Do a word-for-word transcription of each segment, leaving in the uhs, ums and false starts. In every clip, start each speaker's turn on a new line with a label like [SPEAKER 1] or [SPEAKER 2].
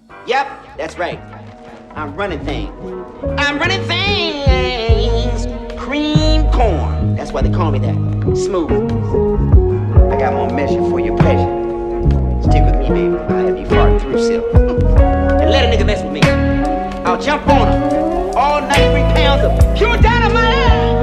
[SPEAKER 1] Yep, that's right. I'm running things. I'm running things. Cream corn. That's why they call me that. Smooth. I got more measure for your pleasure. Stick with me, baby. I'll have you farting through silk. And let a nigga mess with me. I'll jump on him. All ninety-three pounds of pure dynamite.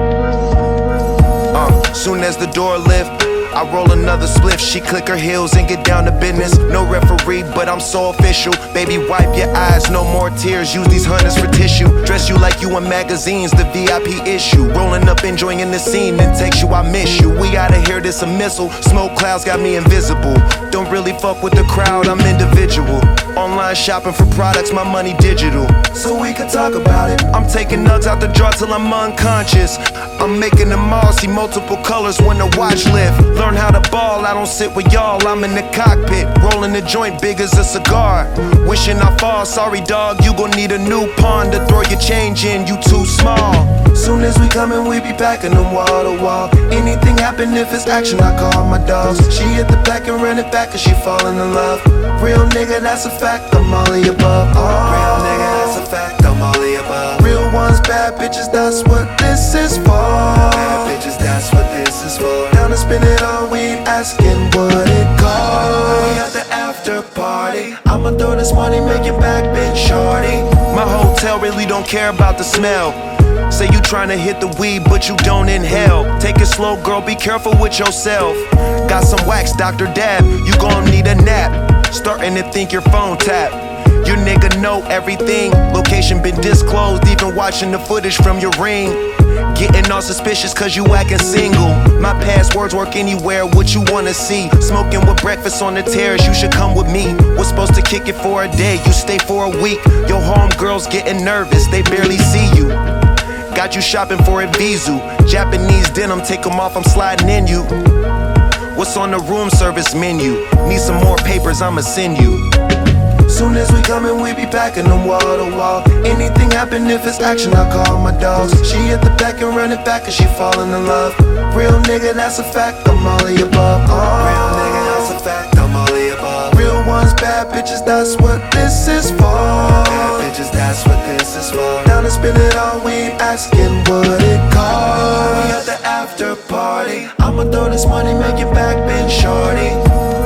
[SPEAKER 2] Uh, soon as the door lift, I roll another spliff, she click her heels and get down to business. No referee, but I'm so official. Baby, wipe your eyes, no more tears. Use these hunters for tissue. Dress you like you in magazines, the V I P issue. Rolling up, enjoying the scene, then text you, I miss you. We outta here, this a missile. Smoke clouds got me invisible. Don't really fuck with the crowd, I'm individual. Online shopping for products, my money digital. So we can talk about it. I'm taking nugs out the drawer till I'm unconscious. I'm making them all see multiple colors when the watch lift. Learn how to ball, I don't sit with y'all, I'm in the cockpit. Rolling the joint big as a cigar. Wishing I fall, sorry dog, you gon' need a new pawn to throw your change in, you too small. Soon as we come in, we be packing them wall to wall. Anything happen if it's action, I call my dogs. She hit the back and run it back cause she falling in love. Real nigga, that's a fact, I'm all the above. Oh. Real nigga, that's a fact, I'm all the above. Real ones, bad bitches, that's what this is for. Bad bitches, that's what this is for. Down to spend it all, we ain't asking what it costs. We at the after party, I'ma throw this money, make your back bend shorty. My hotel really don't care about the smell. Say you tryna hit the weed, but you don't inhale. Take it slow, girl, be careful with yourself. Got some wax, Doctor Dab, you gon' need a nap. Starting to think your phone tap. Your nigga know everything. Location been disclosed, even watching the footage from your ring. Getting all suspicious cause you acting single. My passwords work anywhere, what you wanna see. Smoking with breakfast on the terrace, you should come with me. Was supposed to kick it for a day, you stay for a week. Your homegirls getting nervous, they barely see you. Got you shopping for a Vizu. Japanese denim, take them off, I'm sliding in you. What's on the room service menu? Need some more papers, I'ma send you. Soon as we come in, we be packing them wall to wall. Anything happen if it's action, I call my dogs. She hit the back and run it back cause she falling in love. Real nigga, that's a fact, I'm all the above. Oh. Real nigga, that's a fact, I'm all the above. Real ones, bad bitches, that's what this is for. Bad bitches, that's what this is for. Down to spend it all, we ain't asking what it costs. We at the after party, I'ma throw this money, make your back bend shorty.